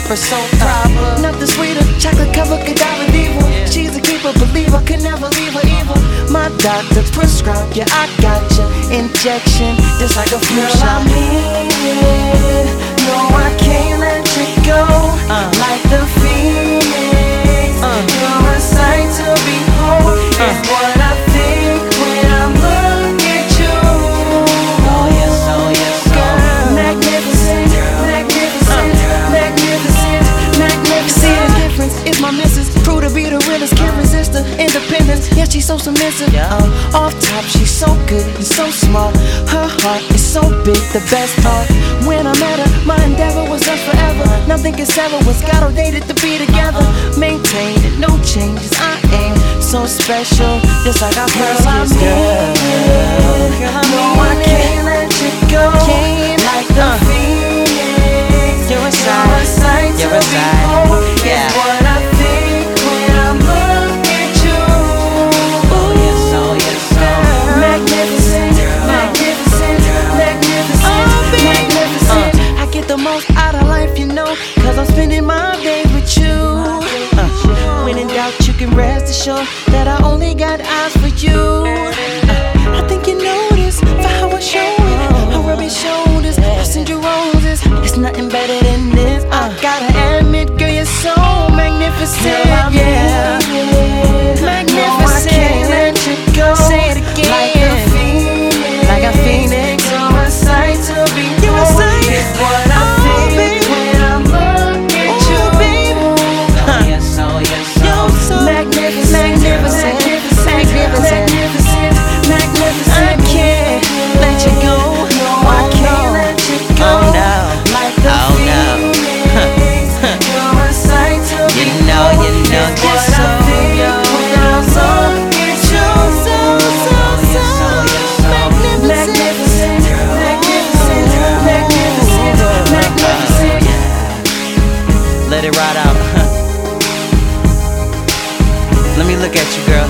proper, so proper. Nothing sweeter, chocolate covered cadaver diva. She's a keeper, believer, could never leave her evil. My doctor's prescribed, yeah, I got you. Injection, just like a flu shot. I mean it. No, I can't let you go. Like the phoenix, you're a sight to behold. It's what I think when I look at you. Oh yes, oh yes, girl. Magnificent, magnificent, magnificent, magnificent. See the difference is my missus. True to be the realest, can't resist her independence. Yeah, she's so submissive. Off top, she's so good and so smart. Her heart is so big, the best part. When I met her, my endeavor was us forever. Nothing can sever what's God ordained to be together. Maintain it, no changes. I am so special, just like our first kiss, girl. No, I can't let you go. Like the phoenix, You're a sight, you're a sight. Yeah. What I think when I look at you. Oh yes, oh yes, oh. Magnificent, magnificent, magnificent, magnificent. I get the most out of life, you know, cause I'm spending my days with you. When in doubt, you can rest assured that I only got eyes for you. I think you notice for how I show it. I rub your shoulders, I send you roses. It's nothing better than this. I gotta admit, girl, you're so magnificent. Yeah, magnificent. No, I can't let you go. Say it again. Like a phoenix, you're a sight to behold. You're a sight. It's what I think when I look at you, baby. Oh yes, oh yes, You're so magnificent, magnificent, magnificent, magnificent. I can't let you go. No, I can't let you go. Oh no, Like the phoenix, you're a sight to behold. you know It's this what I think when I look at you. magnificent, magnificent, magnificent, magnificent. Let it ride out. Let me look at you, girl.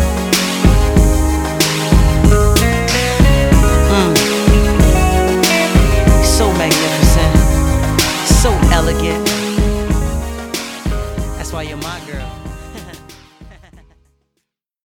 So magnificent, so elegant. That's why you're my girl.